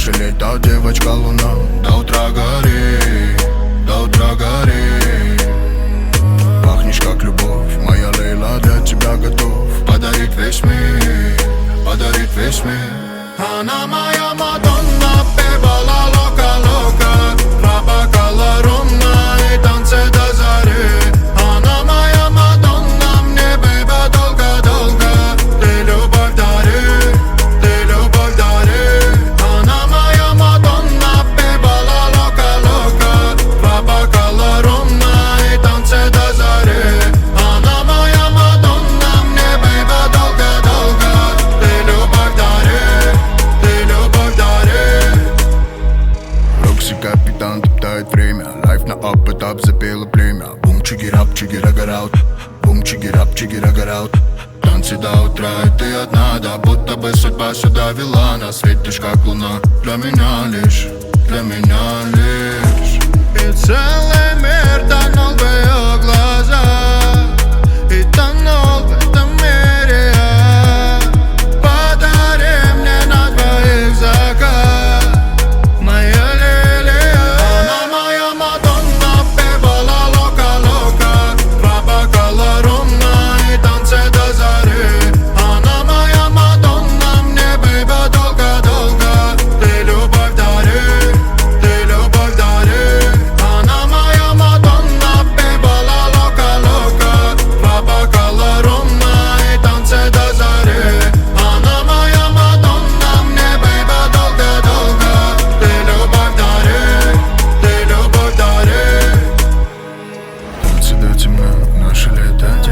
наше лето, девочка луна. До утра гори, до утра гори. Пахнешь как любовь, моя Лейла, для тебя готов подарить весь мир, подарить весь мир. Она моя Мадонна, певала лока-лока. Два бокала рома и танцы до зари. Она моя Мадонна, мне, бейба, долго-долго. Ты любовь дари, ты любовь дари. Она моя Мадонна, певала лока-лока. Два бокала рома и танцы до зари. Она моя Мадонна, мне, бейба, долго-долго. Ты любовь дари, ты любовь дари. Рокси капитан топтает время. Лайф на ап-этап запела племя. Бум чигирап, чигирагараут. Бум чигирап, чигирагараут. Танцы до утра, и ты одна. Да будто бы судьба сюда вела нас. Светишь как луна, для меня лишь, для меня лишь. И целый мир тонул в ее глазах, и тонул в этом мире я. Подари мне на двоих закат, моя лилия. Она моя Мадонна, певала лока-лока. Два бокала рома и танцы до зари. Она моя Мадонна, мне, бейба, долго-долго. Ты любовь дари, ты любовь дари. Она моя Мадонна, певала лока-лока. Два бокала рома и танцы до зари. Она моя Мадонна, мне, бейба, долго-долго. Ты любовь дари, ты любовь дари. Танцы до темна, наше лето.